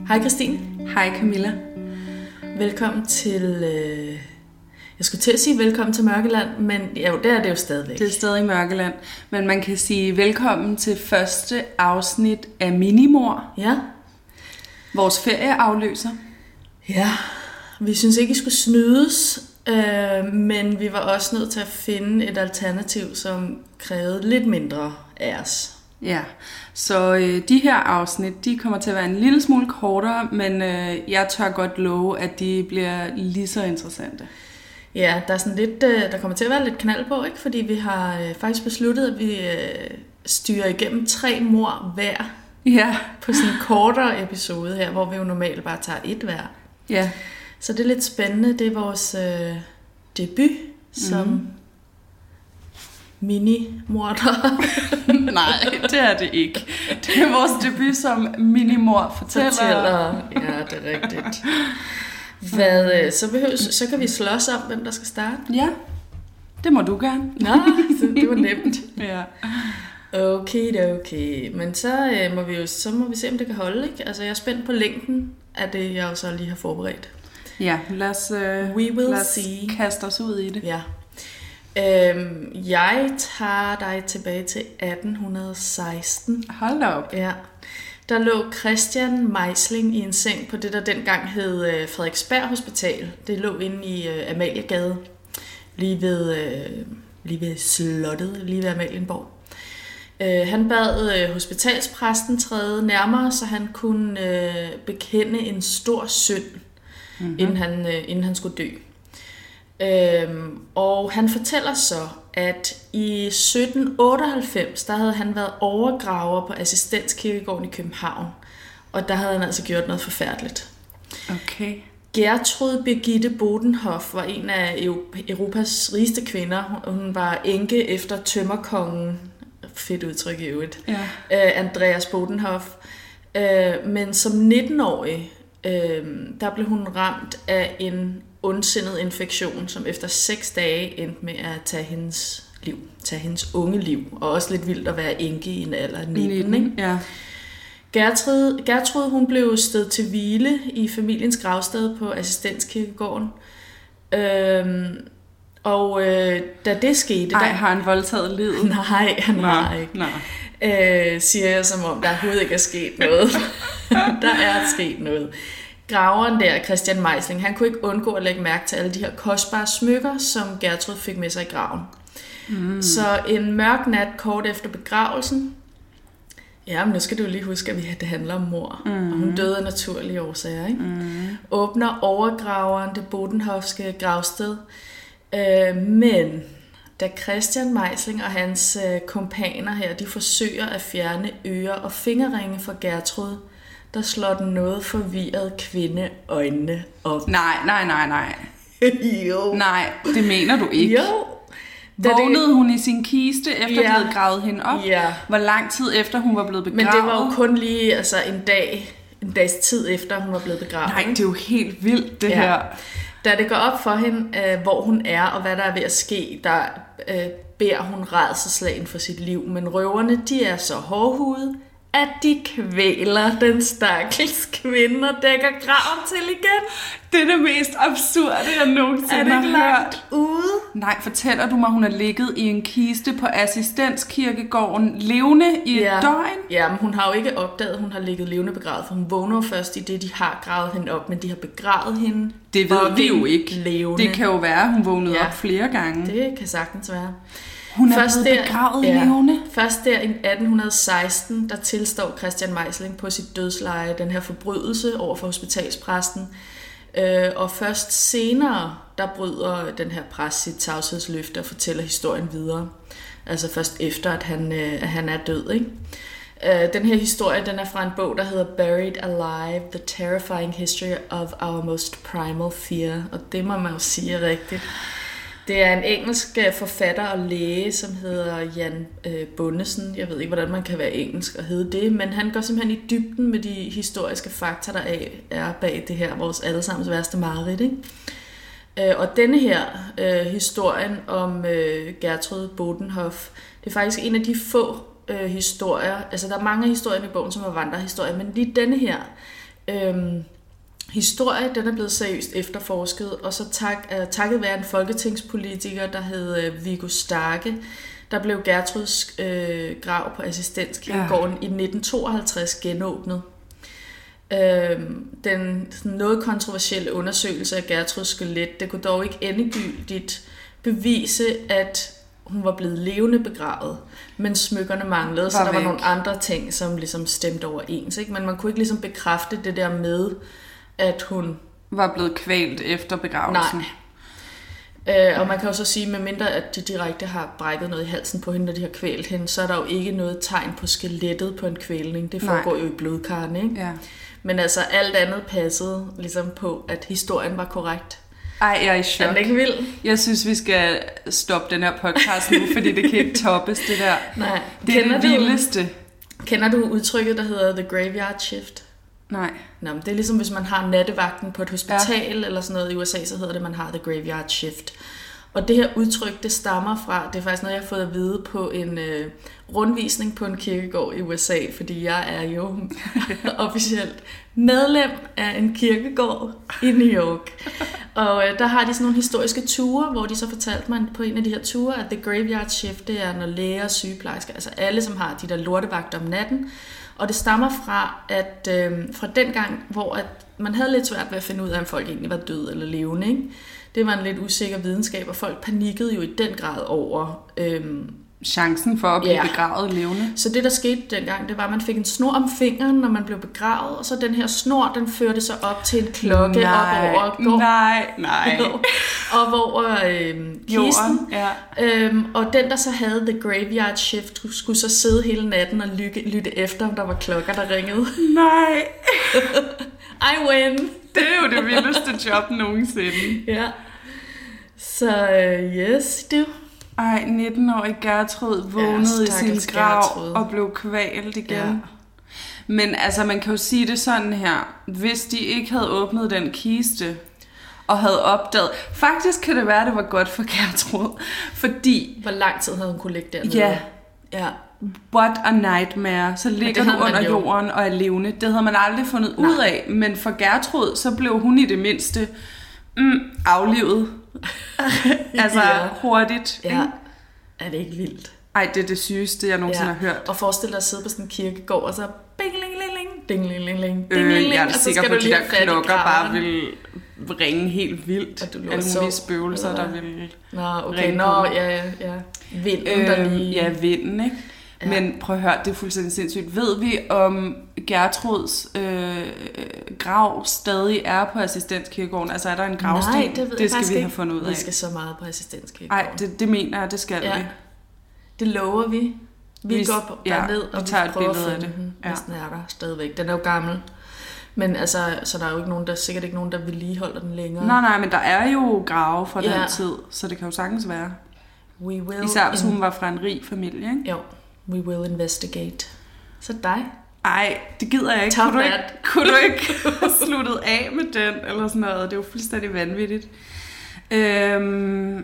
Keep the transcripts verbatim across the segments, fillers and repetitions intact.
Hej Christine. Hej Camilla. Velkommen til, øh, jeg skulle til at sige velkommen til Mørkeland, men jo, der er det jo stadigvæk. Det er stadig Mørkeland, men man kan sige velkommen til første afsnit af Minimor. Ja. Vores ferieafløser. Ja, vi synes ikke, I skulle snydes, øh, men vi var også nødt til at finde et alternativ, som krævede lidt mindre af os. Ja, så øh, de her afsnit, de kommer til at være en lille smule kortere, men øh, jeg tør godt love, at de bliver lige så interessante. Ja, der er sådan lidt, øh, der kommer til at være lidt knald på, ikke? Fordi vi har øh, faktisk besluttet, at vi øh, styrer igennem tre mord hver. Ja. På sådan en kortere episode her, hvor vi jo normalt bare tager et hver. Ja. Så det er lidt spændende. Det er vores øh, debut som mm. mini-morder. Nej, det er det ikke. Det er vores debut som minimor fortæller. fortæller. Ja, det er rigtigt. Hvad, øh, så, behøves, så kan vi slås om, hvem der skal starte. Ja, det må du gerne. Nå, det var nemt. Ja. Okay, okay. Men så øh, må vi jo så må vi se, om det kan holde, ikke? Altså, jeg er spændt på længden af det, jeg jo så lige har forberedt. Ja, lad os, øh, We will lad os see. kaste os ud i det. Ja. Øhm, jeg tager dig tilbage til atten seksten. Hold da op. Ja. Der lå Christian Meisling i en seng på det, der dengang hed øh, Frederiksberg Hospital. Det lå inde i øh, Amaliegade, lige ved, øh, lige ved slottet, lige ved Amalienborg. Øh, han bad øh, hospitalspræsten træde nærmere, så han kunne øh, bekende en stor synd, mm-hmm. inden, han, øh, inden han skulle dø. Øhm, og han fortæller så, at i sytten otteoghalvfems, der havde han været overgraver på Assistenskirkegården i København. Og der havde han altså gjort noget forfærdeligt. Okay. Gertrud Birgitte Bodenhoff var en af Europas rigeste kvinder. Hun var enke efter tømmerkongen. Fedt udtryk i øvrigt. Ja. Øh, Andreas Bodenhoff. Øh, men som nitten-årig, øh, der blev hun ramt af en ondsindet infektion, som efter seks dage endte med at tage hendes liv, tage hendes unge liv, og også lidt vildt at være enke i en alder af nitten, nitten, ikke? Ja. Gertrud, Gertrud, hun blev stedt til hvile i familiens gravsted på Assistenskirkegården. Øhm, og øh, da det skete... Ej, der... har han voldtaget livet? Nej, han har ikke. Nej. Øh, siger jeg, som om der overhovedet ikke er sket noget. Der er sket noget. Graveren der, Christian Meisling, han kunne ikke undgå at lægge mærke til alle de her kostbare smykker, som Gertrud fik med sig i graven. Mm. Så en mørk nat kort efter begravelsen, ja, men nu skal du lige huske, at det handler om mor, mm. og hun døde af naturlige årsager, ikke? Mm. Åbner overgraveren det Bodenhoffske gravsted, øh, men da Christian Meisling og hans øh, kompaner her, de forsøger at fjerne ører og fingerringe fra Gertrud, der slår den noget forvirret kvinde øjnene op. Nej, nej, nej, nej. Jo. Nej, det mener du ikke. Jo. Vågnede det... hun i sin kiste, efter ja. de havde gravet hende op? Ja. Hvor lang tid efter hun var blevet begravet? Men det var jo kun lige altså, en dag, en dags tid efter, hun var blevet begravet. Nej, det er jo helt vildt, det ja. her. Da det går op for hende, øh, hvor hun er, og hvad der er ved at ske, der øh, beder hun rædselsslagen for sit liv. Men røverne, de er så hårdhudede, at de kvæler den stakkels kvinde og dækker graven til igen. Det er det mest absurde, jeg nogensinde har hørt. Ude? Nej, fortæller du mig, hun har ligget i en kiste på Assistenskirkegården levende i ja. et døgn? Ja, men hun har jo ikke opdaget, at hun har ligget levende begravet, for hun vågner jo først i det, de har gravet hende op, men de har begravet hende. Det ved vi jo ikke. Levende. Det kan jo være, at hun vågnede ja. op flere gange. Det kan sagtens være. Hun er først blevet der, begravet ja, levende. Først der i atten seksten, der tilstår Christian Meisling på sit dødsleje den her forbrydelse over for hospitalspræsten. Øh, og først senere, der bryder den her præst sit tavshedsløfte og fortæller historien videre. Altså først efter, at han, øh, at han er død, ikke? Øh, den her historie, den er fra en bog, der hedder Buried Alive, The Terrifying History of Our Most Primal Fear. Og det må man jo sige er rigtigt. Det er en engelsk forfatter og læge, som hedder Jan øh, Bundesen. Jeg ved ikke, hvordan man kan være engelsk og hedde det, men han går simpelthen i dybden med de historiske fakta, der er bag det her, vores allesammens værste mareridt, ikke? Øh, og denne her øh, historien om øh, Gertrud Bodenhoff, det er faktisk en af de få øh, historier, altså der er mange af historierne i bogen, som er vandrehistorier, men lige denne her Øhm, historie, den er blevet seriøst efterforsket, og så tak, uh, takket være en folketingspolitiker, der hed uh, Viggo Starke, der blev Gertruds øh, grav på Assistenskirkegården ja. i nitten tooghalvtreds genåbnet. Øhm, den sådan noget kontroversielle undersøgelse af Gertruds skelet, det kunne dog ikke endegyldigt bevise, at hun var blevet levende begravet, men smykkerne manglede, var så der væk. Var nogle andre ting, som ligesom stemte overens. Ikke? Men man kunne ikke ligesom bekræfte det der med, at hun var blevet kvalt efter begravelsen. Nej. Øh, og man kan jo så sige, med mindre at de direkte har brækket noget i halsen på hende, når de har kvælt hende, så er der jo ikke noget tegn på skelettet på en kvælning. Det foregår Nej. jo i blodkarrene, ikke? Ja. Men altså alt andet passede ligesom på, at historien var korrekt. Ej, jeg er i chok. Er det ikke vildt? Jeg synes, vi skal stoppe den her podcast nu, fordi det kan ikke toppes, det der. Nej. Det er det vildeste. Kender du udtrykket, der hedder The Graveyard Shift? Nej. Nå, men det er ligesom, hvis man har nattevagten på et hospital ja. eller sådan noget i U S A, så hedder det, at man har The Graveyard Shift. Og det her udtryk, det stammer fra, det er faktisk noget, jeg har fået at vide på en øh, rundvisning på en kirkegård i U S A, fordi jeg er jo officielt medlem af en kirkegård i New York. Og øh, der har de sådan nogle historiske ture, hvor de så fortalte mig på en af de her ture, at The Graveyard Shift, det er når læger, sygeplejersker, altså alle, som har de der lortevagter om natten. Og det stammer fra, at øh, fra den gang, hvor at man havde lidt svært ved at finde ud af, om folk egentlig var døde eller levende, ikke? Det var en lidt usikker videnskab, og folk panikkede jo i den grad over øhm, chancen for at blive ja. begravet levende. Så det, der skete dengang, det var, at man fik en snor om fingeren, når man blev begravet, og så den her snor, den førte sig op til en klokke nej, op over går, nej, nej. op over øhm, kisten. Ja. Øhm, og den, der så havde The Graveyard Shift, skulle så sidde hele natten og lytte, lytte efter, om der var klokker, der ringede. Nej. I win. Det er jo det vildeste job nogensinde. Ja. Så uh, yes, du. Ej, nitten-årig Gertrud vågnede ja, i sin grav Gertrud. og blev kvalt igen. Ja. Men altså, man kan jo sige det sådan her. Hvis de ikke havde åbnet den kiste og havde opdaget... Faktisk kan det være, at det var godt for Gertrud. Fordi... Hvor lang tid havde hun kunne ligge dernede? Ja. Ja. What a nightmare. Så ligger du under jorden og er levende. Det havde man aldrig fundet Nej. ud af. Men for Gertrud, så blev hun i det mindste mm, aflivet. altså ja. hurtigt. Ja. Er det ikke vildt? Ej, det er det sygeste, jeg nogensinde ja. har hørt. Og forestil dig at sidde på sådan en kirkegård, og så bing, ling, ling, ling, ding, ling, ling, ling, øh, ding, ling, ling, jeg er sikker på, at de der klokker bare vil ringe helt vildt. Og du alle mulige spøgelser, ja. der vil Nå, okay, ringe nå, ja, ja. Vinden, øh, der lige... Ja, vinden, ikke? Ja. Men prøv at høre, det er fuldstændig sindssygt. Ved vi, om Gertruds øh, grav stadig er på Assistenskirkegården? Altså er der en gravsten? Nej, det ved det skal vi ikke. have fundet ud af. Vi skal så meget på Assistenskirkegården. Nej, det, det mener jeg, det skal ja. vi. Det lover vi. Vi, vi går ja, derned, og vi, vi prøver at finde af det. den, ja. hvis den er der stadigvæk. Den er jo gammel. Men altså, så der er jo ikke nogen, der, sikkert ikke nogen, der vedligeholder den længere. Nej, nej, men der er jo grave fra ja. den tid, så det kan jo sagtens være. We will Især hvis hun var fra en rig familie, ikke? Jo, we will investigate. Så dig? Ej, det gider jeg ikke. Top kunne du ikke, kunne du ikke sluttet af med den, eller sådan noget? Det er jo fuldstændig vanvittigt. Øhm,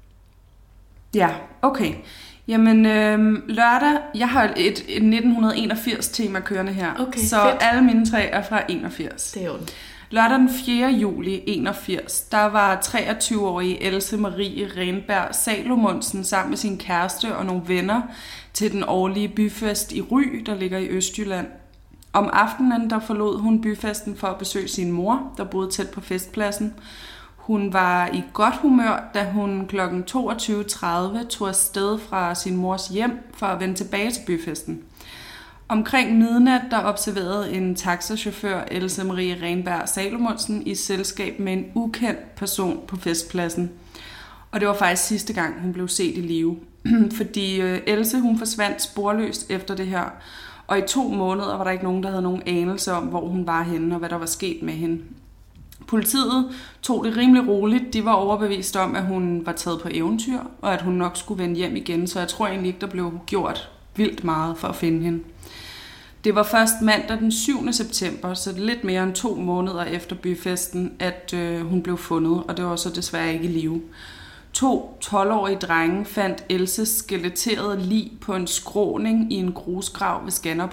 ja, okay. Jamen, øhm, lørdag, jeg har et, et nitten enogfirs tema kørende her. Okay, så fedt. alle mine tre er fra enogfirs. Det er jo Lørdag den fjerde juli enogfirs, der var treogtyve-årige Else Marie Renberg Salomonsen sammen med sin kæreste og nogle venner til den årlige byfest i Ry, der ligger i Østjylland. Om aftenen, der forlod hun byfesten for at besøge sin mor, der boede tæt på festpladsen. Hun var i godt humør, da hun klokken toogtyve tredive tog afsted fra sin mors hjem for at vende tilbage til byfesten. Omkring midnat, der observerede en taxachauffør, Else Marie Renberg Salomonsen, i selskab med en ukendt person på festpladsen. Og det var faktisk sidste gang, hun blev set i live. Fordi Else, hun forsvandt sporløst efter det her. Og i to måneder var der ikke nogen, der havde nogen anelse om, hvor hun var henne og hvad der var sket med hende. Politiet tog det rimelig roligt. De var overbevist om, at hun var taget på eventyr, og at hun nok skulle vende hjem igen. Så jeg tror egentlig ikke, der blev gjort vildt meget for at finde hende. Det var først mandag den syvende september, så lidt mere end to måneder efter byfesten, at øh, hun blev fundet, og det var så desværre ikke i live. To tolv-årige drenge fandt Elses skeletterede lig på en skråning i en grusgrav ved Skanderborg.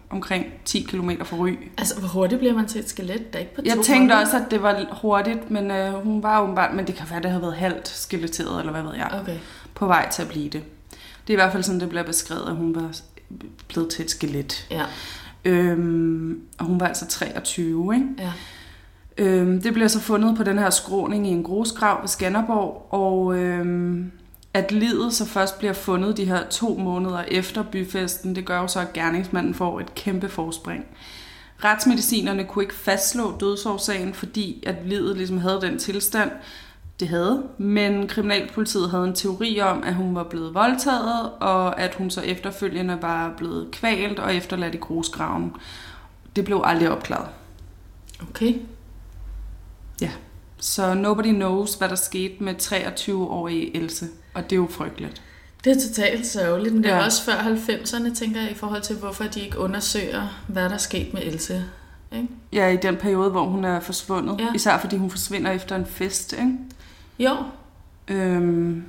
omkring ti kilometer fra Ry. Altså, hvor hurtigt bliver man til et skelet? Der er ikke på to Jeg tænkte måneder. også, at det var hurtigt, men øh, hun var åbenbart, men det kan være, det havde været halvt skeletteret, eller hvad ved jeg, Okay. på vej til at blive det. Det er i hvert fald sådan, det bliver beskrevet, at hun var blevet til et skelet. Ja. Øhm, og hun var altså treogtyve, ikke? Ja. Øhm, det bliver så fundet på den her skråning i en grusgrav ved Skanderborg, og øhm, at liget så først bliver fundet de her to måneder efter byfesten, det gør jo så, at gerningsmanden får et kæmpe forspring. Retsmedicinerne kunne ikke fastslå dødsårsagen, fordi at liget ligesom havde den tilstand, det havde, men kriminalpolitiet havde en teori om, at hun var blevet voldtaget, og at hun så efterfølgende var blevet kvalt og efterladt i grusgraven. Det blev aldrig opklaret. Okay. Ja, så nobody knows, hvad der skete med treogtyve-årige Else, og det er jo frygteligt. Det er totalt sørgeligt, men det er Ja. også før halvfemserne, tænker jeg, i forhold til, hvorfor de ikke undersøger, hvad der er sket med Else. Ikke? Ja, i den periode, hvor hun er forsvundet. Ja. Især fordi hun forsvinder efter en fest, ikke? Jo. Øhm,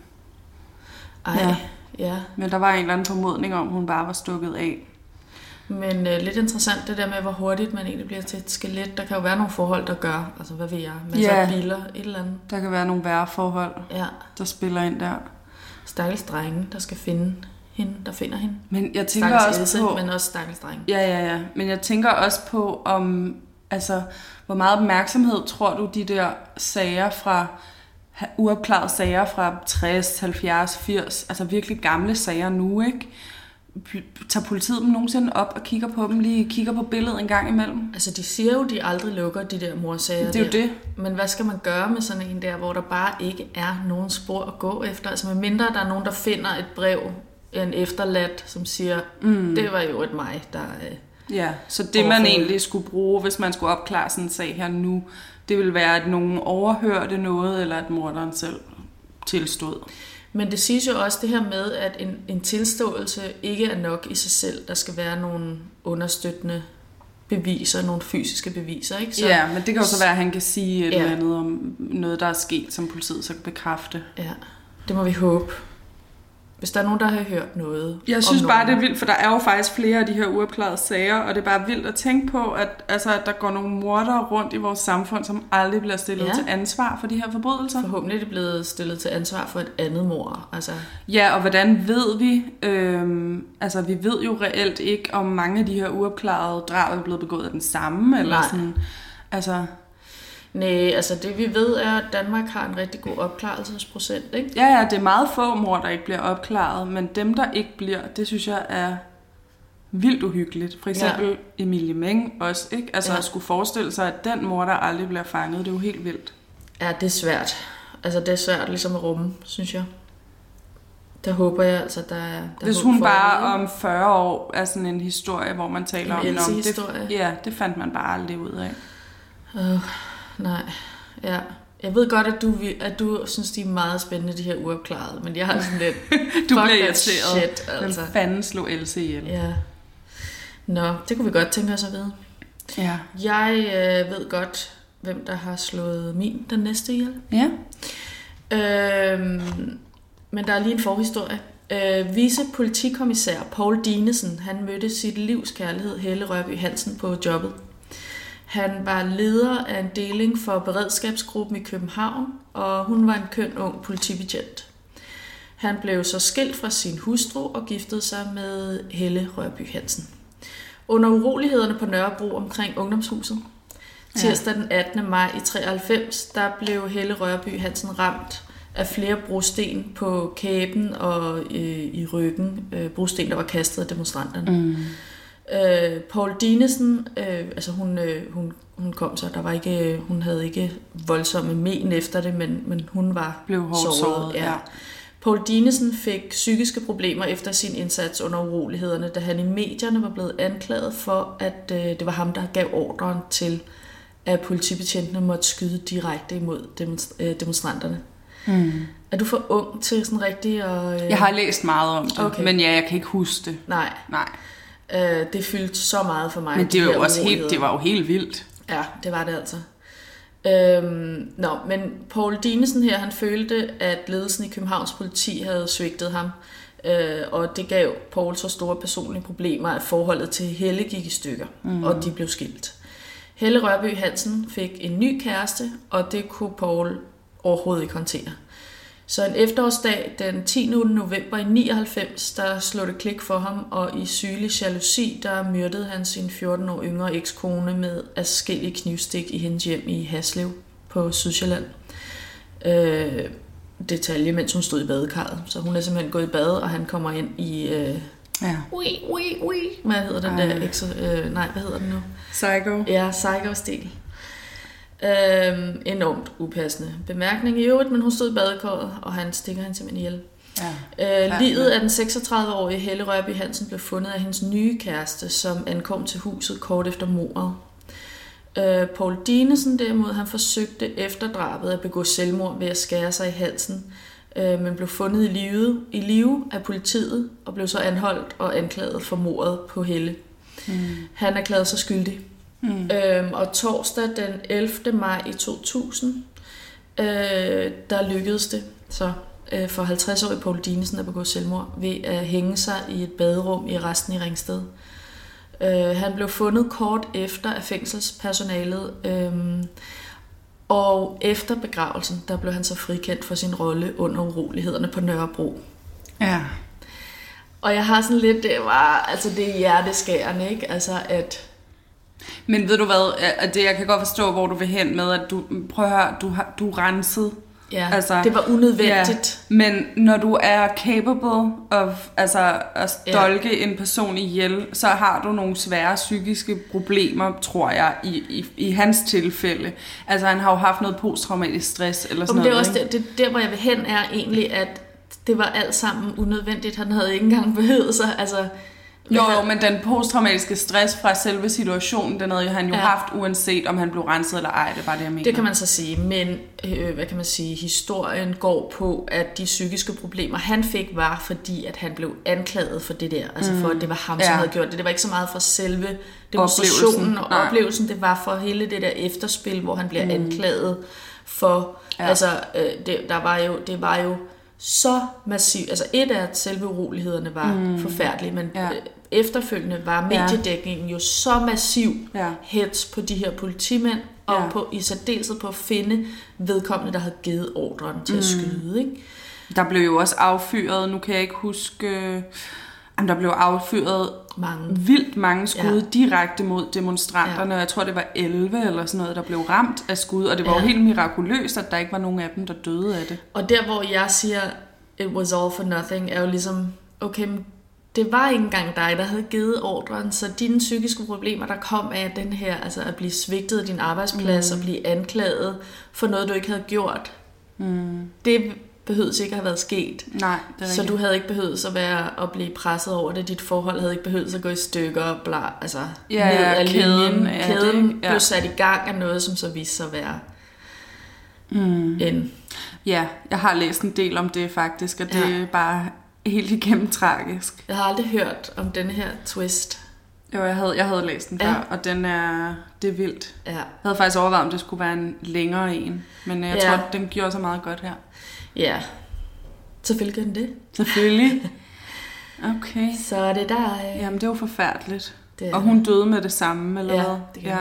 Ej, Ja. ja. ja. men der var en eller anden formodning om, at hun bare var stukket af. Men øh, lidt interessant det der med, hvor hurtigt man egentlig bliver til et skelet. Der kan jo være nogle forhold, der gør, altså hvad ved jeg, masser Ja. af biler, et eller andet. Der kan være nogle værre forhold, Ja, der spiller ind der. stakkels drenge, der skal finde hende, der finder hende. Men jeg tænker Stakkels også Else, på... men også stakkels drenge. Ja, ja, ja. Men jeg tænker også på, om, altså, hvor meget opmærksomhed tror du, de der sager fra, uopklarede sager fra tres, halvfjerds, firs, altså virkelig gamle sager nu, ikke? Tager politiet dem nogensinde op og kigger på dem, lige kigger på billedet en gang imellem? Altså, de siger jo, de aldrig lukker de der morsager. Det er jo der. det. Men hvad skal man gøre med sådan en der, hvor der bare ikke er nogen spor at gå efter? Altså, medmindre der er nogen, der finder et brev, en efterladt, som siger, mm. det var jo et mig, der... Øh, Ja, så det man egentlig skulle bruge, hvis man skulle opklare sådan en sag her nu, det ville være, at nogen overhørte noget, eller at morderen selv tilstod. Men det siges jo også det her med, at en, en tilståelse ikke er nok i sig selv. Der skal være nogle understøttende beviser, nogle fysiske beviser, ikke? Så, Ja, men det kan jo så være, at han kan sige et Ja. eller andet om noget, der er sket, som politiet så kan bekræfte. Ja, det må vi håbe. Hvis der er nogen, der har hørt noget. Jeg synes om bare, nogen. det er vildt, for der er jo faktisk flere af de her uopklarede sager, og det er bare vildt at tænke på, at, altså, at der går nogle mordere rundt i vores samfund, som aldrig bliver stillet Ja. til ansvar for de her forbrydelser. Forhåbentlig er det blevet stillet til ansvar for et andet mord. Altså, Ja, og hvordan ved vi? Øhm, altså, vi ved jo reelt ikke, om mange af de her uopklarede drab er blevet begået af den samme, eller Nej. sådan. Altså, nej, altså det vi ved er, at Danmark har en rigtig god opklarelsesprocent, ikke? ja, ja, det er meget få mord, der ikke bliver opklaret, men dem, der ikke bliver, det synes jeg er vildt uhyggeligt. For eksempel ja. Emilie Meng også, ikke? Altså Ja. at skulle forestille sig, at den mor, der aldrig bliver fanget, det er jo helt vildt. Ja, det er svært. Altså det er svært ligesom at rumme, synes jeg. Der håber jeg altså, der er... Der Hvis håb hun for bare det, om fyrre år er sådan en historie, hvor man taler En om... "Nå, det, Else-historie." ja, det fandt man bare aldrig ud af. Øh, nej, ja. Jeg ved godt, at du, at du synes, de er meget spændende, de her uopklarede, men jeg har sådan lidt... Du fuck bliver that irriteret. Shit, altså. Hvem fanden slog Else ihjel? Ja. Nå, det kunne vi godt tænke os at vide. Ja. Jeg øh, ved godt, hvem der har slået min den næste ihjel. Ja. Øhm, men der er lige en forhistorie. Øh, vicepolitikommissær Poul Dinesen, han mødte sit livs kærlighed Helle Rørby Hansen på jobbet. Han var leder af en deling for beredskabsgruppen i København, og hun var en køn ung politibetjent. Han blev så skilt fra sin hustru og giftede sig med Helle Rørby Hansen. Under urolighederne på Nørrebro omkring Ungdomshuset, tirsdag den attende maj i treoghalvfems, der blev Helle Rørby Hansen ramt af flere brosten på kæben og øh, i ryggen. Øh, brosten, der var kastet af demonstranterne. Mm. Øh, Poul Dinesen, øh, altså hun, øh, hun, hun kom så, der var ikke, hun havde ikke voldsomme men efter det, men, men hun var Blev hårdt såret. såret, ja. Poul Dinesen fik psykiske problemer efter sin indsats under urolighederne, da han i medierne var blevet anklaget for, at øh, det var ham, der gav ordren til, at politibetjentene måtte skyde direkte imod demonstra- øh, demonstranterne. Mm. Er du for ung til sådan rigtig at... Øh... Jeg har læst meget om det, Okay. men ja, jeg kan ikke huske det. Nej, Nej. øh, det fyldte så meget for mig. Men de det var her jo også helt, uroligheder. det var jo helt vildt. Ja, det var det altså. Øhm, nå, men Poul Dinesen her, han følte, at ledelsen i Københavns politi havde svigtet ham. Øh, og det gav Paul så store personlige problemer, at forholdet til Helle gik i stykker, mm. og de blev skilt. Helle Rørby Hansen fik en ny kæreste, og det kunne Paul overhovedet ikke håndtere. Så en efterårsdag den tiende november i nioghalvfems, der slog det klik for ham, og i sygelig jalousi, der myrdede han sin fjorten år yngre ekskone med adskillige knivstik i hendes hjem i Haslev på Sydsjælland. Øh, detalje, mens hun stod i badekarret. Så hun er simpelthen gået i bad, og han kommer ind i... Øh, ja. Ui, ui, ui. Hvad hedder den der? Ekso, øh, nej, hvad hedder den nu? Psycho. Ja, Psycho-stil. Øhm, enormt upassende bemærkning i øvrigt, men hun stod i badekarret, og han stikker hende simpelthen ihjel. Ja. Øh, livet af den seksogtredive-årige Helle Rørby Hansen blev fundet af hendes nye kæreste, som ankom til huset kort efter mordet. Øh, Paul Dinesen derimod, han forsøgte efter drabet at begå selvmord ved at skære sig i halsen, øh, men blev fundet i live, i live af politiet og blev så anholdt og anklaget for mordet på Helle. Mm. Han erklærede sig skyldig. Mm. Øhm, og torsdag den ellevte maj i to tusind, øh, der lykkedes det så øh, for halvtreds-årige Paul Dinesen at begå selvmord ved at hænge sig i et baderum i resten i Ringsted. Øh, han blev fundet kort efter af fængselspersonalet, øh, og efter begravelsen, der blev han så frikendt for sin rolle under urolighederne på Nørrebro. Ja. Og jeg har sådan lidt, det var, altså det er hjerteskærende, ikke? Altså at... Men ved du hvad, at det, jeg kan godt forstå, hvor du vil hen med, at du, prøv at høre, du har du renset. Ja, altså, det var unødvendigt. Ja, men når du er capable of altså, at stolke ja. en person ihjel, så har du nogle svære psykiske problemer, tror jeg, i, i, i hans tilfælde. Altså han har jo haft noget posttraumatisk stress eller sådan noget. Det er også det, det, der, hvor jeg vil hen, er egentlig, at det var alt sammen unødvendigt. Han havde ikke engang behøvet sig, altså... Jo, jo, men den posttraumatiske stress fra selve situationen, den havde han jo ja. haft, uanset om han blev renset eller ej, det er bare det, jeg mener. Det kan man så sige, men øh, hvad kan man sige, historien går på, at de psykiske problemer, han fik, var fordi, at han blev anklaget for det der, altså mm. for, at det var ham, som ja. havde gjort det. Det var ikke så meget for selve demonstrationen og Nej. oplevelsen, det var for hele det der efterspil, hvor han bliver mm. anklaget for, ja. altså, øh, det, der var jo, det var jo så massivt, altså et af at selve urolighederne var mm. forfærdelige, men ja. efterfølgende var mediedækningen ja. jo så massiv ja. hets på de her politimænd, og ja. på, i særdeleshed på at finde vedkommende, der havde givet ordren til mm. at skyde. Ikke? Der blev jo også affyret, nu kan jeg ikke huske, der blev affyret mange. vildt mange skud ja. direkte mod demonstranterne, ja. jeg tror det var elleve eller sådan noget, der blev ramt af skud, og det var ja. jo helt mirakuløst, at der ikke var nogen af dem, der døde af det. Og der hvor jeg siger, it was all for nothing, er jo ligesom, okay, det var ikke engang dig, der havde givet ordren, så dine psykiske problemer, der kom af den her, altså at blive svigtet af din arbejdsplads, mm. og blive anklaget for noget, du ikke havde gjort, mm. det behøvede ikke at have været sket. Nej, det er så du havde ikke behøvet at være at blive presset over det. Dit forhold havde ikke behøvet at gå i stykker, bla, altså ja, ned ad kæden, linjen. Ja, kæden det, ja. blev sat i gang af noget, som så viste sig at være mm. en... Ja, jeg har læst en del om det faktisk, og det ja. er bare helt igennem tragisk. Jeg har aldrig hørt om den her twist. Jo, jeg havde, jeg havde læst den før, ja. og den er, det er vildt. Ja. Jeg havde faktisk overvejet, om det skulle være en længere en, men jeg ja. tror, den gjorde så meget godt her. Ja, selvfølgelig gør den det. Selvfølgelig. Okay. Så er det der... Øh... Jamen, det var forfærdeligt. Det... Og hun døde med det samme, eller ja, hvad? Det kan ja,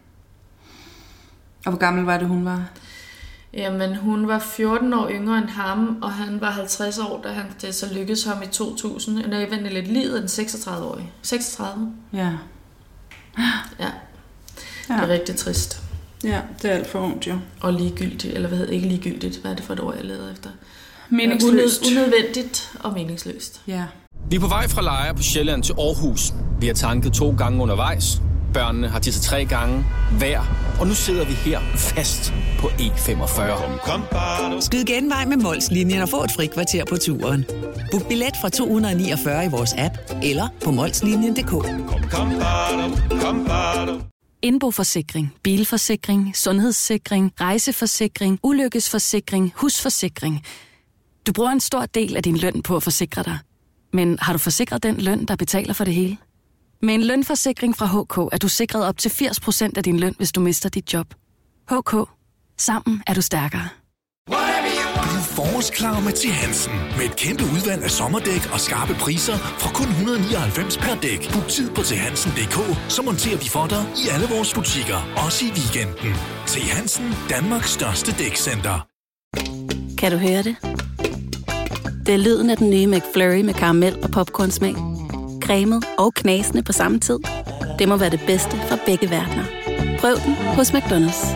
Og hvor gammel var det, hun var? Jamen, hun var fjorten år yngre end ham, og han var halvtreds år, da han, det så lykkedes ham i to tusind. Og jeg vendte lidt livet af den seksogtredive-årige. seksogtredive? Ja. Ja. ja. Det er rigtig trist. Ja, det er alt for ondt, jo. Og ligegyldigt, eller hvad hedder ikke ligegyldigt, hvad er det for et ord, jeg leder efter? Meningsløst. Unød, unødvendigt og meningsløst. Ja. Vi er på vej fra Lejre på Sjælland til Aarhus. Vi har tanket to gange undervejs. Børnene har tisset tre gange hver. Og nu sidder vi her fast på E femogfyrre. Skyd genvej med Mols-linjen og få et frikvarter på turen. Book billet fra to hundrede niogfyrre i vores app, eller på molslinjen punktum d k. Indboforsikring, bilforsikring, sundhedssikring, rejseforsikring, ulykkesforsikring, husforsikring. Du bruger en stor del af din løn på at forsikre dig. Men har du forsikret den løn, der betaler for det hele? Med en lønforsikring fra H K er du sikret op til firs procent af din løn, hvis du mister dit job. H K. Sammen er du stærkere. Bliv forårsklar med T. Hansen. Med et kæmpe udvalg af sommerdæk og skarpe priser fra kun et hundrede nioghalvfems per dæk. Book tid på thansen punktum d k, så monterer vi for dig i alle vores butikker, også i weekenden. T. Hansen, Danmarks største dækcenter. Kan du høre det? Det er lyden af den nye McFlurry med karamel og popcornsmag. Cremet og knasende på samme tid. Det må være det bedste fra begge verdener. Prøv den hos McDonald's.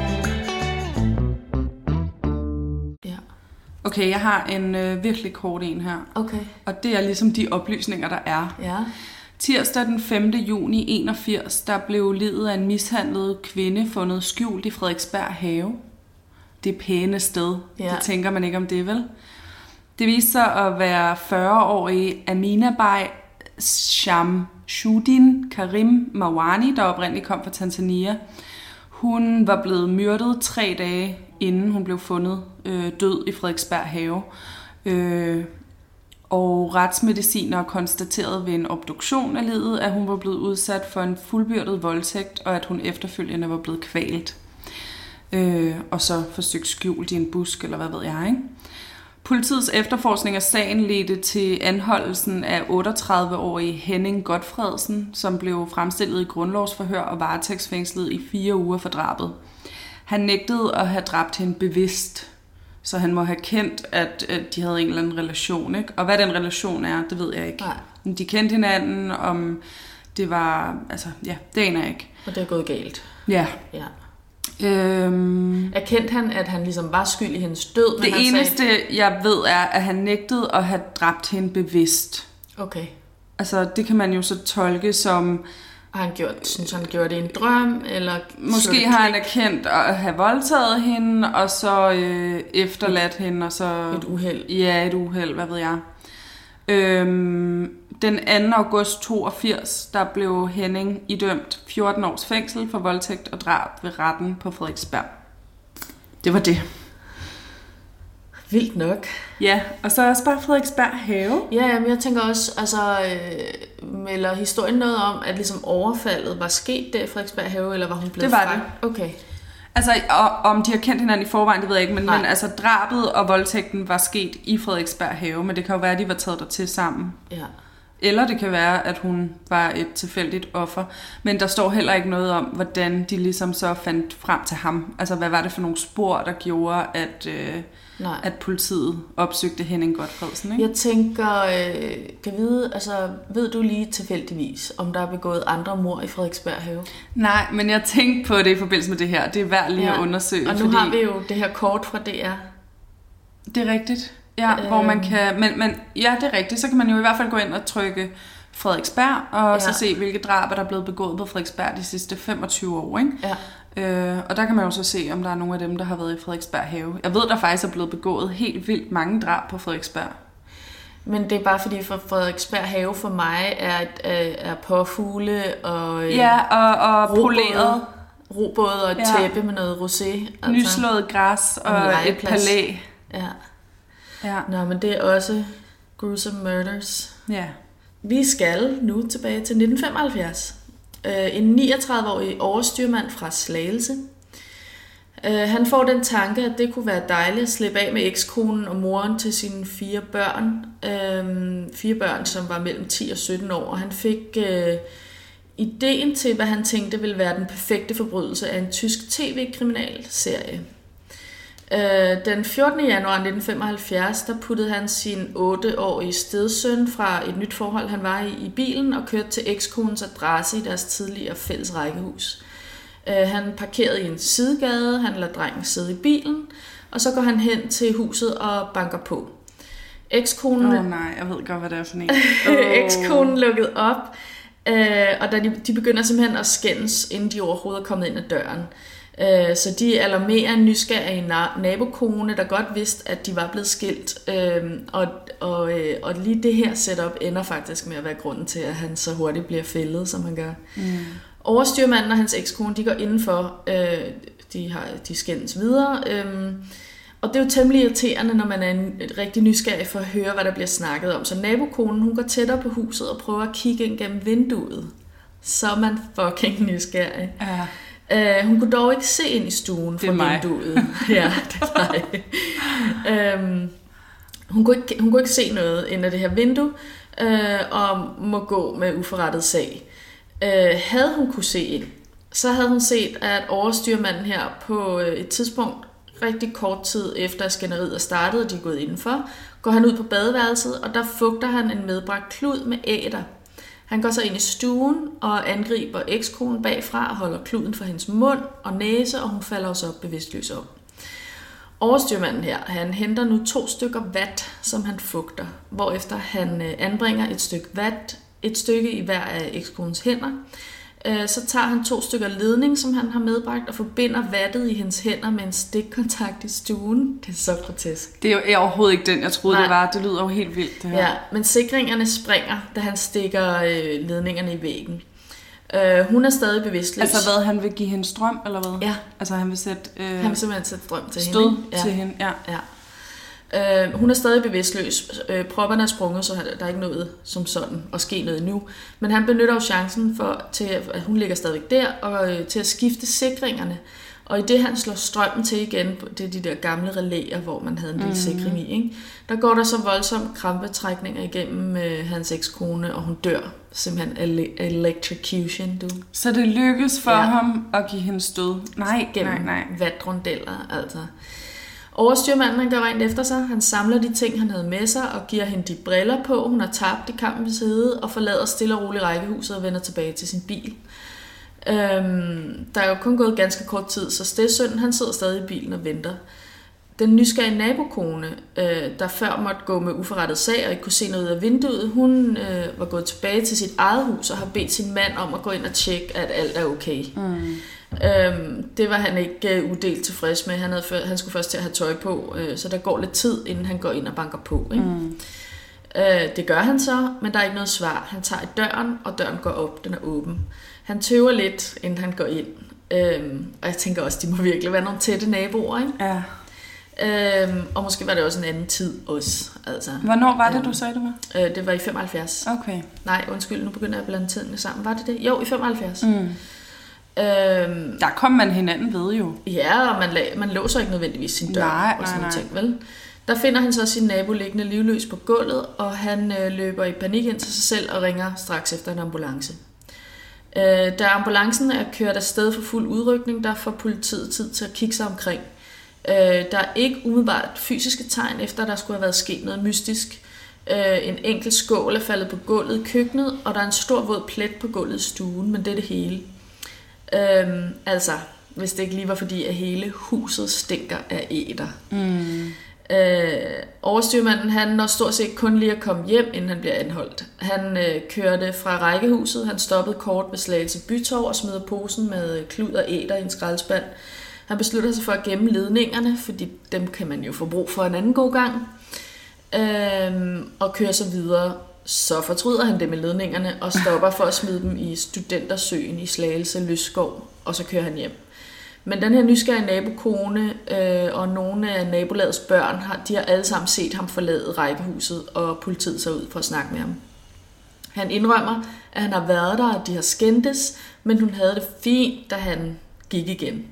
Ja. Okay, jeg har en øh, virkelig kort en her. Okay. Og det er ligesom de oplysninger, der er. Ja. Tirsdag den femte juni enogfirs, der blev liget af en mishandlet kvinde fundet skjult i Frederiksberg Have. Det pæne sted. Ja. Det tænker man ikke om det, vel? Det viste sig at være fyrre-årige Aminabai Shamsuddin Karim Mawani, der oprindeligt kom fra Tanzania. Hun var blevet myrdet tre dage, inden hun blev fundet øh, død i Frederiksberg Have. Øh, og retsmedicinere konstaterede ved en obduktion af liget, at hun var blevet udsat for en fuldbyrdet voldtægt, og at hun efterfølgende var blevet kvalt. Øh, og så forsøgt skjult i en busk, eller hvad ved jeg, ikke? Politiets efterforskning af sagen ledte til anholdelsen af otteogtredive-årige Henning Godfredsen, som blev fremstillet i grundlovsforhør og varetægtsfængslet i fire uger for drabet. Han nægtede at have dræbt hende bevidst, så han må have kendt, at, at de havde en eller anden relation, ikke? Og hvad den relation er, det ved jeg ikke. Nej. De kendte hinanden, om det var... Altså, ja, det aner jeg ikke. Og det er gået galt. Ja. Ja. Øhm, Erkendte han, at han ligesom var skyld i hendes død? Men det han eneste, sagde... jeg ved, er, at han nægtede at have dræbt hende bevidst. Okay. Altså, det kan man jo så tolke som... Har han gjort, synes han gjorde det i en drøm? Eller måske har han erkendt at have voldtaget hende, og så øh, efterladt hende, og så... Et uheld. Ja, et uheld, hvad ved jeg. Øhm, den anden august toogfirs, der blev Henning idømt fjorten års fængsel for voldtægt og drab ved retten på Frederiksberg. Det var det. Vildt nok. Ja, og så også bare Frederiksberg Have. Ja, men jeg tænker også, altså, øh, melder historien noget om, at ligesom overfaldet var sket der i Frederiksberg Have, eller var hun blevet Det var fra? det. Okay. Altså, og, om de har kendt hinanden i forvejen, det ved jeg ikke, men, men altså, drabet og voldtægten var sket i Frederiksberg Have, men det kan jo være, at de var taget der til sammen. Ja. Eller det kan være, at hun var et tilfældigt offer. Men der står heller ikke noget om, hvordan de ligesom så fandt frem til ham. Altså, hvad var det for nogle spor, der gjorde, at, øh, at politiet opsøgte Henning Godfredsen, ikke? Jeg tænker, øh, kan vide, altså, ved du lige tilfældigvis, om der er begået andre mord i Frederiksberg Have? Nej, men jeg tænkte på det i forbindelse med det her. Det er værd lige ja. at undersøge. Og nu fordi... har vi jo det her kort fra D R. Det er rigtigt. Ja, øh... hvor man kan, men, men ja, det er rigtigt. Så kan man jo i hvert fald gå ind og trykke Frederiksberg, og ja. så se, hvilke drab der er blevet begået på Frederiksberg de sidste femogtyve år, ikke? Ja. Øh, og der kan man jo så se, om der er nogle af dem, der har været i Frederiksberg Have. Jeg ved, der faktisk er blevet begået helt vildt mange drab på Frederiksberg. Men det er bare fordi, for Frederiksberg Have for mig er, er, er påfugle og... Ja, og, og poleret. Robåde og et ja. tæppe med noget rosé. Altså. Nyslået græs og, og et palæ. Ja. Ja. Nå, men det er også gruesome murders. Ja. Vi skal nu tilbage til nitten femoghalvfjerds. En niogtredive-årig overstyrmand fra Slagelse. Han får den tanke, at det kunne være dejligt at slippe af med ekskonen og moren til sine fire børn. Fire børn, som var mellem ti og sytten år. Og han fik ideen til, hvad han tænkte ville være den perfekte forbrydelse af en tysk tv-kriminalserie. Den fjortende januar nitten femoghalvfjerds, der puttede han sin otteårige stedsøn fra et nyt forhold, han var i, i bilen, og kørte til ekskonens adresse i deres tidligere fælles rækkehus. Han parkerede i en sidegade, han lader drengen sidde i bilen, og så går han hen til huset og banker på. Ekskonen... Åh oh, nej, jeg ved godt, hvad det er for en. Oh. Ekskonen lukkede op, og da de, de begynder simpelthen at skændes, inden de overhovedet er kommet ind ad døren. Så de alarmerer en nysgerrig nabokone, der godt vidste, at de var blevet skilt. Og, og, og lige det her setup ender faktisk med at være grunden til, at han så hurtigt bliver fældet, som han gør. Mm. Overstyrmanden og hans ekskone, de går indenfor. De, har, de skændes videre. Og det er jo temmelig irriterende, når man er en rigtig nysgerrig for at høre, hvad der bliver snakket om. Så nabokonen, hun går tættere på huset og prøver at kigge ind gennem vinduet. Så er man fucking nysgerrig. Ja. Uh, hun kunne dog ikke se ind i stuen fra vinduet. Ja, det er mig. um, hun, kunne ikke, hun kunne ikke se noget ind af det her vindue, uh, og må gå med uforrettet sag. Uh, havde hun kunne se ind, så havde hun set, at overstyrmanden her på et tidspunkt, rigtig kort tid efter at skænderiet er startet, og de er gået indenfor, går han ud på badeværelset, og der fugter han en medbragt klud med æter. Han går så ind i stuen og angriber ekskonen bagfra og holder kluden for hendes mund og næse, og hun falder også op bevidstløs om. Overstyrmanden her, han henter nu to stykker vat, som han fugter, hvorefter han anbringer et stykke vat, et stykke i hver af ekskonens hænder. Så tager han to stykker ledning, som han har medbragt, og forbinder vattet i hendes hænder med en stikkontakt i stuen. Det er så grotesk. Det er jo overhovedet ikke den, jeg troede, Nej. det var. Det lyder jo helt vildt, det her. Ja, men sikringerne springer, da han stikker øh, ledningerne i væggen. Øh, hun er stadig bevidstløs. Altså hvad, han vil give hende strøm, eller hvad? Ja. Altså han vil sætte... Øh, han vil simpelthen sætte strøm til stød hende. Stød til hende, ja. ja. Uh, hun er stadig bevidstløs. Uh, propperne er sprunget, så der er ikke noget som sådan at ske noget nu. Men han benytter jo chancen for, til, at hun ligger stadigvæk der, og uh, til at skifte sikringerne. Og i det han slår strømmen til igen, det er de der gamle relæer, hvor man havde en lille mm. sikring i, ikke? Der går der så voldsomme krampetrækninger igennem uh, hans ekskone, og hun dør. Simpelthen ele- electrocution, du. Så det lykkes for ja. ham at give hende stød? Nej, gennem nej, nej. vatrundeller, altså. Overstyrmanden, han går rent efter sig. Han samler de ting, han havde med sig, og giver hende de briller på, hun har tabt i kampens hede, og forlader stille og roligt rækkehuset og vender tilbage til sin bil. Øhm, der er jo kun gået ganske kort tid, så stedsønnen, han sidder stadig i bilen og venter. Den nysgerrige nabokone, øh, der før måtte gå med uforrettet sag og ikke kunne se noget ud af vinduet, hun øh, var gået tilbage til sit eget hus og har bedt sin mand om at gå ind og tjekke, at alt er okay. Mm. Øhm, det var han ikke uh, udelt tilfreds med. Han, havde før, han skulle først til at have tøj på, uh, så der går lidt tid, inden han går ind og banker på. Ikke? Mm. Uh, det gør han så, men der er ikke noget svar. Han tager i døren, og døren går op. Den er åben. Han tøver lidt, inden han går ind. Uh, og jeg tænker også, de må virkelig være nogle tætte naboer. Ikke? Ja. Uh, og måske var det også en anden tid også. Altså, Hvornår var det, du sagde det var? Uh, det var i femoghalvfjerds. Okay. Nej, undskyld, nu begynder jeg at blande tiderne sammen. Var det det? Jo, i femoghalvfjerds. Mm. Øhm, der kom man hinanden ved jo. Ja, og man, lag, man låser ikke nødvendigvis sin dør. Nej, og sådan nej, ting, vel? Der finder han så sin nabo liggende livløs på gulvet, og han øh, løber i panik ind til sig selv og ringer straks efter en ambulance. Øh, da ambulancen er kørt afsted for fuld udrykning, der får politiet tid til at kigge sig omkring. Øh, der er ikke umiddelbart fysiske tegn efter, at der skulle have været sket noget mystisk. Øh, en enkelt skål er faldet på gulvet i køkkenet, og der er en stor våd plet på gulvet i stuen, men det er det hele. Øhm, altså, hvis det ikke lige var fordi, at hele huset stinker af æter. Mm. Øh, overstyrmanden, han når stort set kun lige at komme hjem, inden han bliver anholdt. Han øh, kørte fra rækkehuset, han stoppede kort ved Slagelse Bytorv og smider posen med klud og æter i en skraldespand. Han beslutter sig for at gemme ledningerne, fordi dem kan man jo få brug for en anden god gang. Øh, og kører så videre. Så fortryder han det med ledningerne og stopper for at smide dem i Studentersøen i Slagelse Lysskov, og så kører han hjem. Men den her nysgerrige nabokone øh, og nogle af nabolagets børn, har, de har alle sammen set ham forlade rækkehuset, og politiet sig ud for at snakke med ham. Han indrømmer, at han har været der, og de har skændtes, men hun havde det fint, da han gik igen.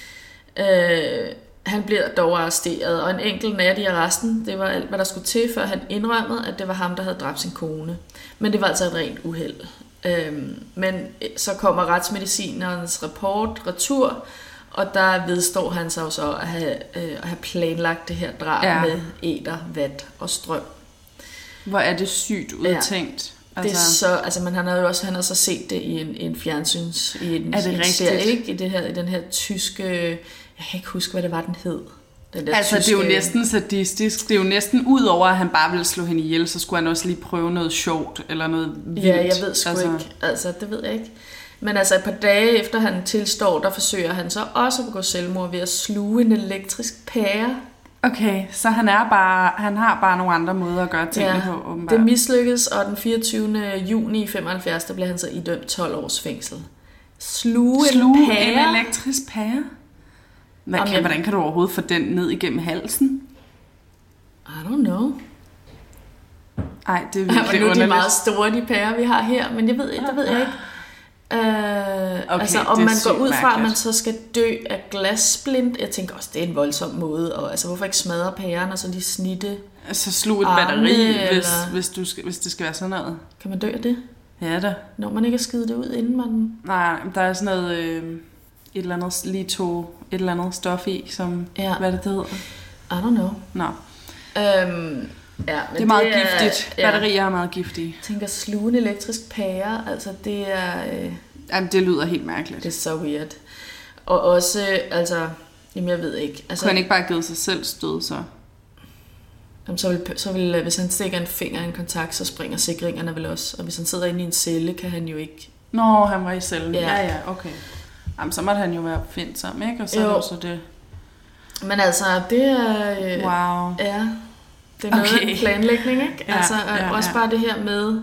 Øh, Han bliver dog arresteret, og en enkelt nat i arresten, det var alt, hvad der skulle til, før han indrømmede, at det var ham, der havde dræbt sin kone. Men det var altså et rent uheld. Øhm, men så kommer retsmedicinerens rapport retur, og der vedstår han sig så at have, øh, at have planlagt det her drab ja. med æter, vat og strøm. Hvor er det sygt udtænkt. Ja. Det er så, altså, men han har jo også han har så set det i en, en fjernsyns, i en, er det en serie, ikke? I, det her, i den her tyske, jeg kan ikke huske, hvad det var, den hed. Den der altså, tyske, det er jo næsten sadistisk. Det er jo næsten ud over, at han bare ville slå hende ihjel, så skulle han også lige prøve noget sjovt, eller noget vildt. Ja, jeg ved sgu altså. ikke. Altså, det ved jeg ikke. Men altså, et par dage efter han tilstår, der forsøger han så også at begå selvmord ved at sluge en elektrisk pære. Okay, så han er bare, han har bare nogle andre måder at gøre tingene ja, på, åbenbart. Det mislykkes, og den fireogtyvende juni femoghalvfjerds, der bliver han så idømt tolv års fængsel. Sluge, sluge en pære? en elektrisk pære? Hvad kan, jeg... Hvordan kan du overhovedet få den ned igennem halsen? I don't know. Ej, det er virkelig underligt. Nu er de meget store, de pærer, vi har her, men jeg ved, det ved jeg ikke. Øh, okay, altså om man går ud fra, at man så skal dø af glassplint. Jeg tænker også, det er en voldsom måde. Og, altså hvorfor ikke smadre pæren og så lige snitte? Altså slå et batteri, hvis, hvis, du skal, hvis det skal være sådan noget. Kan man dø af det? Ja da. Når man ikke har skidt det ud, inden man... Nej, der er sådan noget, øh, et eller andet lito, et eller andet stof i, som, ja. hvad det hedder? I don't know. Nå. Øhm, ja, men det er meget det er, giftigt. Ja. Batterier er meget giftige. Jeg tænker, sluge en elektrisk pære, altså det er... Øh, Jamen, det lyder helt mærkeligt. Det er så weird. Og også, altså, jamen jeg ved ikke. Altså, kunne han ikke bare give sig selv stød, så? Jamen, så, vil, så vil, hvis han stikker en finger i en kontakt, så springer sikringerne vel også. Og hvis han sidder inde i en celle, kan han jo ikke... Nå, han var i cellen. Ja, ja, ja okay. Jamen, så måtte han jo være opfindsom, ikke? Og så jo. Er det så det... Men altså, det er... Øh, wow. Ja, det er noget okay. af planlægning, ikke? Ja, altså, ja, også ja. bare det her med...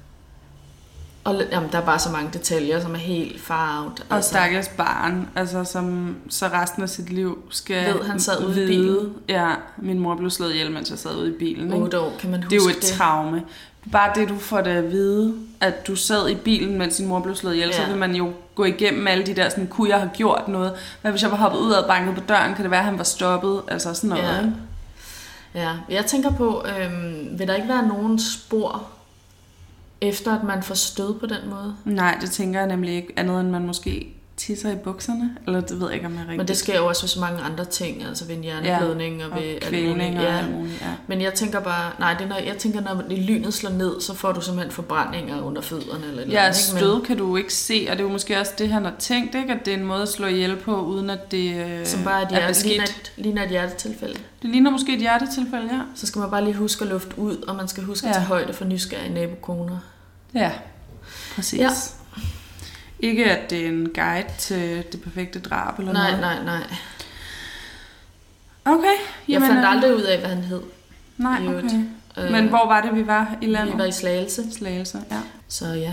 Og jamen, der er bare så mange detaljer, som er helt far out. Og altså. Stakkels barn, altså, som så resten af sit liv skal ved, han sad ude vide. I bilen. Ja, min mor blev slået ihjel, mens jeg sad ude i bilen. otte år, kan man huske det? er jo et det? traume. Bare det, du får det at vide, at du sad i bilen, mens din mor blev slået ihjel, ja. Så vil man jo gå igennem alle de der, sådan, kunne jeg have gjort noget? Hvad hvis jeg var hoppet ud og banket på døren? Kan det være, at han var stoppet? Altså sådan noget, ja. Ikke? Ja, jeg tænker på, øhm, vil der ikke være nogen spor, efter at man får stød på den måde? Nej, det tænker jeg nemlig ikke. Andet end man måske tisser i bukserne. Eller det ved jeg ikke, om jeg er rigtigt. Men det sker jo også ved så mange andre ting. Altså ved en hjerneblødning. Ja, og ved og kvælning og ja. alt muligt. Ja. Men jeg tænker bare, nej, det er, når, jeg tænker, når det lynet slår ned, så får du simpelthen forbrændinger under fødderne. Eller ja, noget, stød men... kan du ikke se. Og det er jo måske også det, han har tænkt, ikke? At det er en måde at slå ihjel på, uden at det øh, som bare et hjerte, er beskidt. Ligner et, ligner et hjertetilfælde. Det ligner måske et hjertetilfælde, ja. Så skal man bare lige huske at lufte ud, og man skal huske ja. At tage højde for nysgerrige nabokoner. Ja, præcis. Ja. Ikke at det er en guide til det perfekte drab eller nej, noget. Nej, nej, nej. Okay. Jamen, jeg fandt aldrig ud af, hvad han hed. Nej, okay. Øh, Men hvor var det, vi var i landet? Vi var i Slagelse. Slagelse, ja. Så ja.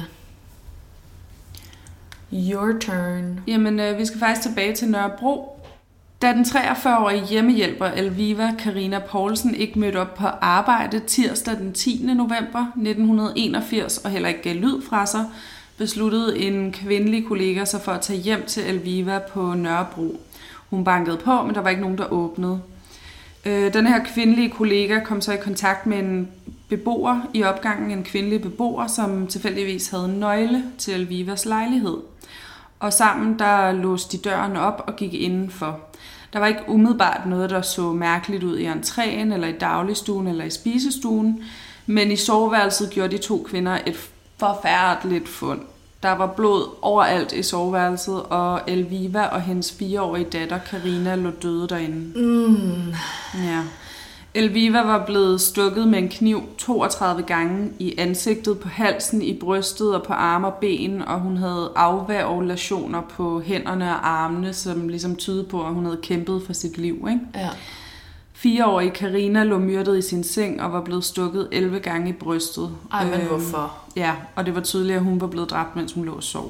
Your turn. Jamen, øh, vi skal faktisk tilbage til Nørrebro. Da den treogfyrre-årige hjemmehjælper Elviva Carina Poulsen ikke mødte op på arbejde tirsdag den tiende november nitten enogfirs og heller ikke gav lyd fra sig, besluttede en kvindelig kollega sig for at tage hjem til Elviva på Nørrebro. Hun bankede på, men der var ikke nogen, der åbnede. Øh, den her kvindelige kollega kom så i kontakt med en beboer i opgangen, en kvindelig beboer, som tilfældigvis havde nøgle til Elvivas lejlighed. Og sammen der låste de døren op og gik indenfor. Der var ikke umiddelbart noget, der så mærkeligt ud i entréen, eller i dagligstuen, eller i spisestuen, men i soveværelset gjorde de to kvinder et forfærdeligt fund. Der var blod overalt i soveværelset, og Elviva og hendes fireårige datter Carina lå døde derinde. Mm. Ja. Elviva var blevet stukket med en kniv toogtredive gange i ansigtet, på halsen, i brystet og på arme og ben, og hun havde afværgelationer på hænderne og armene, som ligesom tydede på, at hun havde kæmpet for sit liv. Ikke? Ja. Fireårige Carina lå myrdet i sin seng og var blevet stukket elleve gange i brystet. Ej, men hvorfor? Ja, og det var tydeligt, at hun var blevet dræbt, mens hun lå og sov.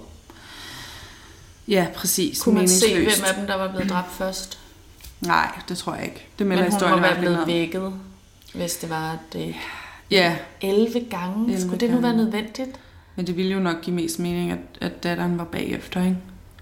Ja, præcis. Kunne man se, hvem af dem, der var blevet dræbt først? Nej, det tror jeg ikke. Det melder men hun historien må være blevet vækket, hvis det var det. Ja. elleve gange? elleve Skulle det nu være nødvendigt? Men det ville jo nok give mest mening, at, at datteren var bagefter, ikke?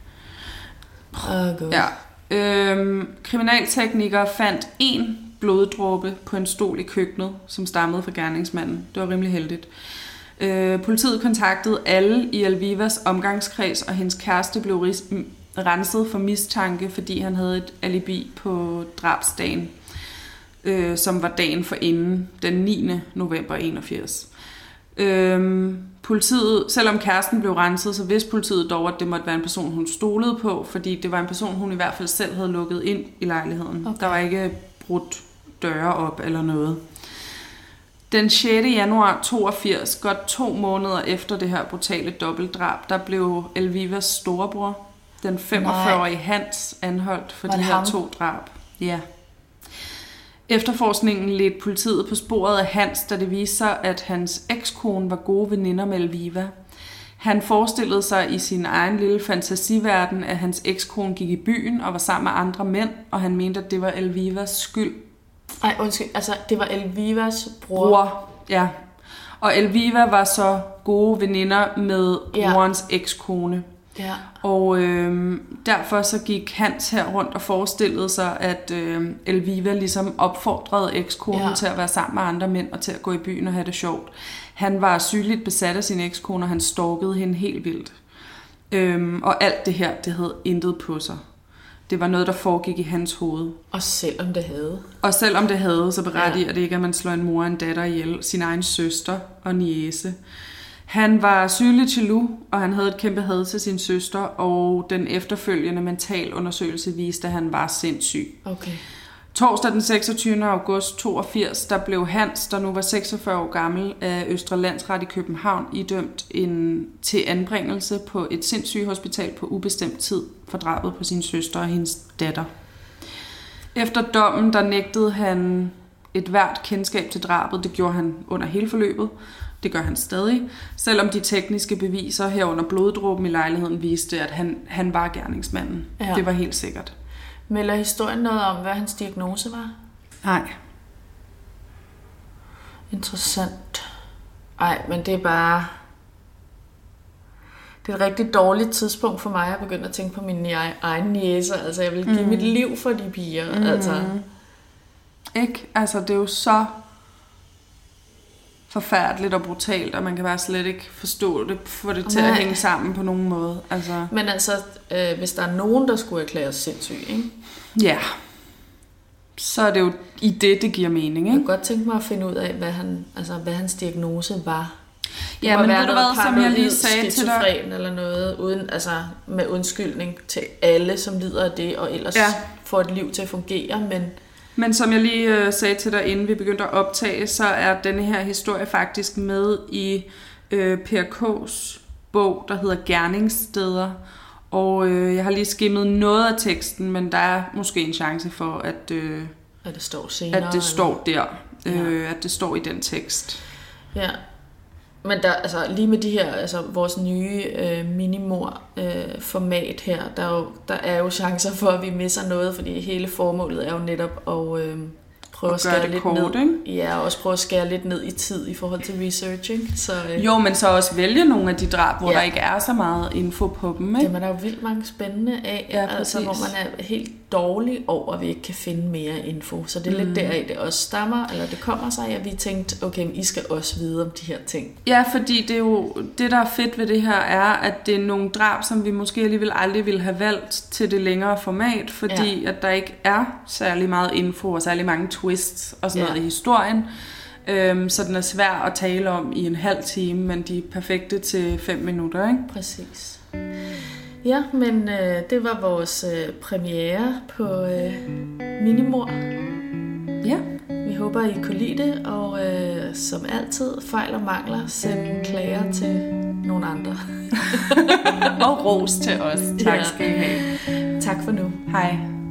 Åh, god. Ja. Øhm, kriminalteknikere fandt en bloddråbe på en stol i køkkenet, som stammede fra gerningsmanden. Det var rimelig heldigt. Øh, politiet kontaktede alle i Elvivas omgangskreds, og hendes kæreste blev ris- renset for mistanke, fordi han havde et alibi på drabsdagen, øh, som var dagen forinden, den niende november enogfirs. Øhm, politiet, selvom kæresten blev renset, så vidste politiet dog, at det måtte være en person, hun stolede på, fordi det var en person, hun i hvert fald selv havde lukket ind i lejligheden. Okay. Der var ikke brudt døre op eller noget. Den sjette januar toogfirs, godt to måneder efter det her brutale dobbeltdrab, der blev Elvivas storebror, den femogfyrre-årige Hans, anholdt for de her ham? to drab. Ja. Efterforskningen ledte politiet på sporet af Hans, da det viste sig, at hans ekskone var gode veninder med Elviva. Han forestillede sig i sin egen lille fantasiverden, at hans ekskone gik i byen og var sammen med andre mænd, og han mente, at det var Elvivas skyld. Ej, undskyld, altså det var Elvivas bror? bror. Ja. Og Elviva var så gode veninder med brorens ja. ekskone. Ja. Og øh, derfor så gik Hans her rundt og forestillede sig, at øh, Elviva ligesom opfordrede ekskonen ja. til at være sammen med andre mænd og til at gå i byen og have det sjovt. Han var sygeligt besat af sin ekskone, og han stalkede hende helt vildt. Øhm, og alt det her, det havde intet på sig. Det var noget, der foregik i hans hoved. Og selvom det havde. Og selvom det havde, så berettiger ja. det ikke, at man slår en mor og en datter ihjel, sin egen søster og niece. Han var sygeligt jaloux, og han havde et kæmpe had til sin søster, og den efterfølgende mentalundersøgelse viste, at han var sindssyg. Okay. Torsdag den seksogtyvende august toogfirs, der blev Hans, der nu var seksogfyrre år gammel, af Østre Landsret i København, idømt en, til anbringelse på et sindssygehospital på ubestemt tid for drabet på sin søster og hendes datter. Efter dommen, der nægtede han et hvert kendskab til drabet. Det gjorde han under hele forløbet. Det gør han stadig, selvom de tekniske beviser herunder bloddråben i lejligheden viste, at han, han var gerningsmanden. Ja. Det var helt sikkert. Melder historien noget om, hvad hans diagnose var? Nej. Interessant. Ej, men det er bare... Det er et rigtig dårligt tidspunkt for mig at begynde at tænke på mine egne niæser. Altså, jeg vil give mm. mit liv for de piger. Mm. Altså. Ikke? Altså, det er jo så forfærdeligt og brutalt, og man kan bare slet ikke forstå det, få det til Nej. at hænge sammen på nogen måde. Altså. Men altså, øh, hvis der er nogen, der skulle erklæres sindssyg, ikke? Ja. Så er det jo i det, det giver mening, ikke? Jeg kunne godt tænke mig at finde ud af, hvad, han, altså, hvad hans diagnose var. Det ja, men ved du hvad, som jeg lige sagde til dig... eller noget, uden, altså, med undskyldning til alle, som lider af det, og ellers ja. får et liv til at fungere, men... Men som jeg lige øh, sagde til dig, inden vi begyndte at optage, så er denne her historie faktisk med i øh, P R K's bog, der hedder Gerningssteder. Og øh, jeg har lige skimmet noget af teksten, men der er måske en chance for, at, øh, at det står senere. At det eller? står der. Øh, ja. At det står i den tekst. Ja. Men der, altså, lige med de her, altså vores nye øh, minimor-format øh, her, der er, jo, der er jo chancer for, at vi misser noget, fordi hele formålet er jo netop at øh, prøve at skære lidt kort, ned. Ikke? Ja, og også prøve at skære lidt ned i tid i forhold til researching. Så, øh, jo, men så også vælge nogle af de drab, hvor ja. der ikke er så meget info på dem. Ikke? Jamen, der er jo vildt mange spændende af, ja, altså, hvor man er helt dårlig over, at vi ikke kan finde mere info. Så det er mm. lidt deraf, det også stammer, eller det kommer sig, at vi tænkte, okay, I skal også vide om de her ting. Ja, fordi det er jo, det der er fedt ved det her, er, at det er nogle drab, som vi måske alligevel aldrig ville have valgt til det længere format, fordi ja. at der ikke er særlig meget info, og særlig mange twists og sådan ja. noget i historien. Øhm, så den er svær at tale om i en halv time, men de er perfekte til fem minutter, ikke? Præcis. Ja, men øh, det var vores øh, premiere på øh, Minimor. Ja. Vi håber, I kunne lide det, og øh, som altid, fejl og mangler, send klager til nogle andre. Og ros til os. Tak ja. skal I have. Tak for nu. Hej.